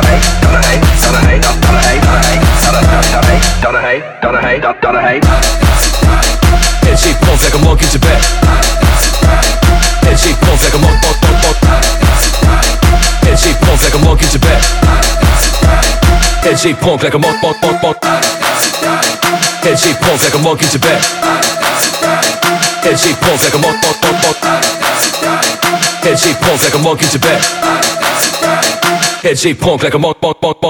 Head shape punk like a monk in Tibet. Head shape punk like a monk. Head shape punk like a monk in Tibet. Head shape punk like a monk. Head shape punk like a monk in Tibet. Head shape punk like a monk. Head shape punk like a monk in Tibet. Head shape punk like a monk.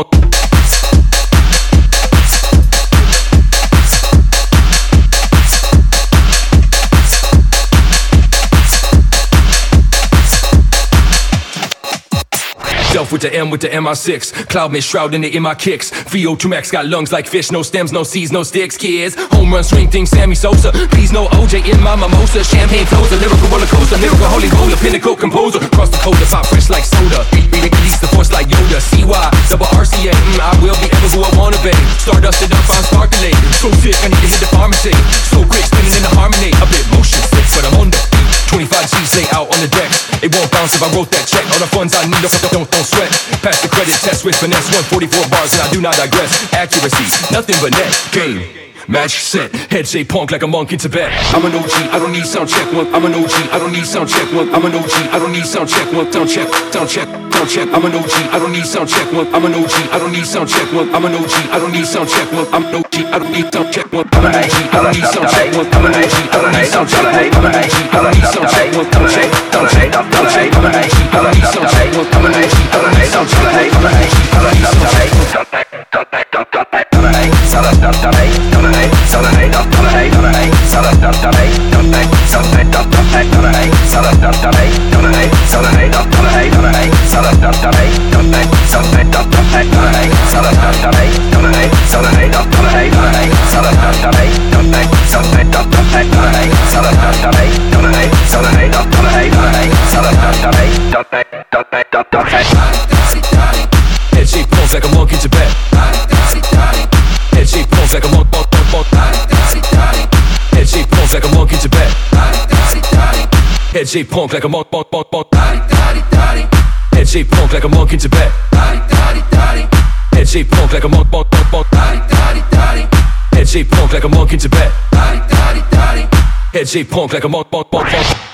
Delph with the M with the MI6. Cloud mist shrouding it in my kicks. VO2 Max got lungs like fish. No stems, no seeds, no sticks, kids. Home run swing thing, Sammy Sosa. Please no OJ in my mimosa. Champagne flows, a lyrical roller coaster. Lyrical holy roller, pinnacle composer. Cross the coda, pop fresh like soda. Release the force like Yoda. CY, double RCA. I will be ever who I wanna be. Stardusted up, I'm sparkling. So sick, I need to hit the pharmacy. So quick, spinning in the harmony. A bit motion sick, but I'm on the beat. 25 G's lay out on the deck. It won't bounce if I wrote that check. All the funds I need, don't sweat. Pass the credit test with finesse. 144 bars and I do not digress. Accuracy, nothing but net. Game, match set. Head shape punk like a monk in Tibet. I'm an OG, I don't need sound check one. I'm an OG, I don't need sound check one. I'm an OG, I don't need sound check one. Don't check, don't check, don't check. I'm an OG, I don't need sound check one. I'm an OG, I don't need sound check one. I'm an OG, I don't need sound check one. I'm an OG, I don't need sound check one. I'm an OG, I don't need sound check one. I'm an OG, I don't need sound check one. I'm an OG, I don't need sound check one. Don't check, don't check, don't check. I'm an OG, I don't need sound check one. I'm an OG, I don't need sound check one. I'm an OG, I don't need sound Head shape pulls like a monk in Tibet. Head shape pulls like a monk. Head shape pulls like a monk in Tibet. Head shape punk like a monk. Head shape punk like a monk in Tibet. Head shape punk like a monk. Head shape punk like a monk in Tibet. Head shape punk like a monk.